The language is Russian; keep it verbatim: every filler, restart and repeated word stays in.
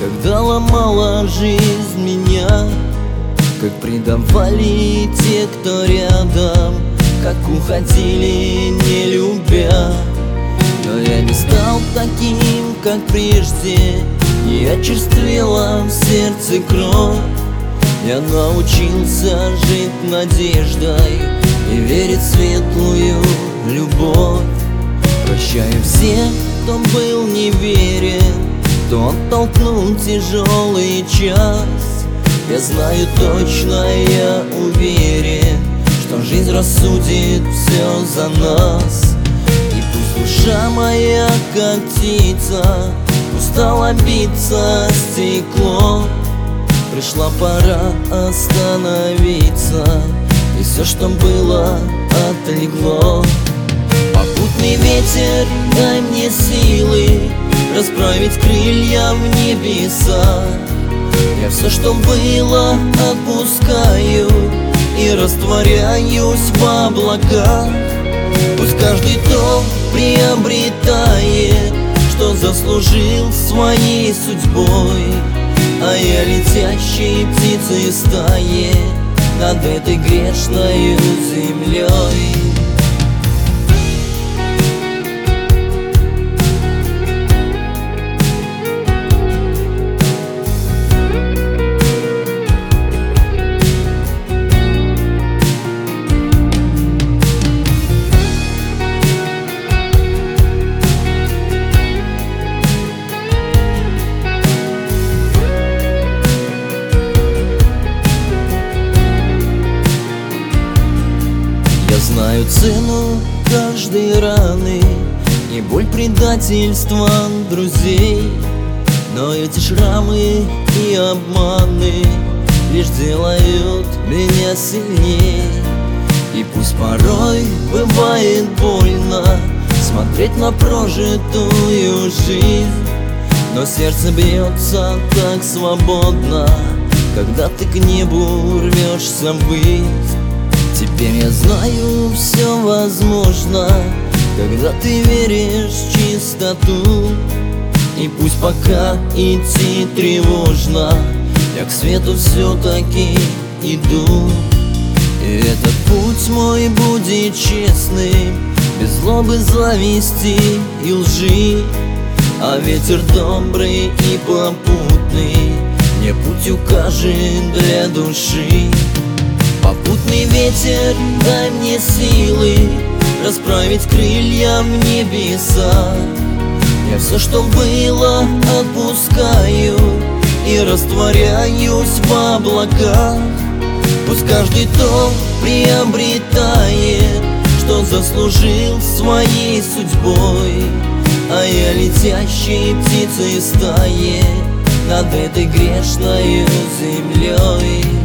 когда ломала жизнь меня, как предавали те, кто рядом, как уходили, не любя. Но я не стал таким, как прежде, не очерствела в сердце кровь. Я научился жить надеждой и верить в светлую любовь. Прощаю всех, кто был неверен, кто оттолкнул тяжелый час. Я знаю точно, я уверен, что жизнь рассудит все за нас. И пусть душа моя, как птица, устала биться стекло, пришла пора остановиться, и все, что было, отлегло. Попутный ветер, дай мне силы расправить крылья в небеса. Я все, что было, отпускаю и растворяюсь в облаках. Пусть каждый то приобретает, что заслужил своей судьбой, а я летящей птицей стае над этой грешною землей. Я знаю цену каждой раны и боль предательства друзей, но эти шрамы и обманы лишь делают меня сильней. И пусть порой бывает больно смотреть на прожитую жизнь, но сердце бьется так свободно, когда ты к небу рвешься ввысь. Теперь я знаю, все возможно, когда ты веришь в чистоту. И пусть пока идти тревожно, я к свету все-таки иду. И этот путь мой будет честным, без злобы, зависти и лжи. А ветер добрый и попутный мне путь укажет для души. Попутный ветер, дай мне силы расправить крылья в небеса. Я все, что было, отпускаю и растворяюсь в облаках. Пусть каждый то приобретает, что заслужил своей судьбой, а я летящей птицей стае над этой грешною землей.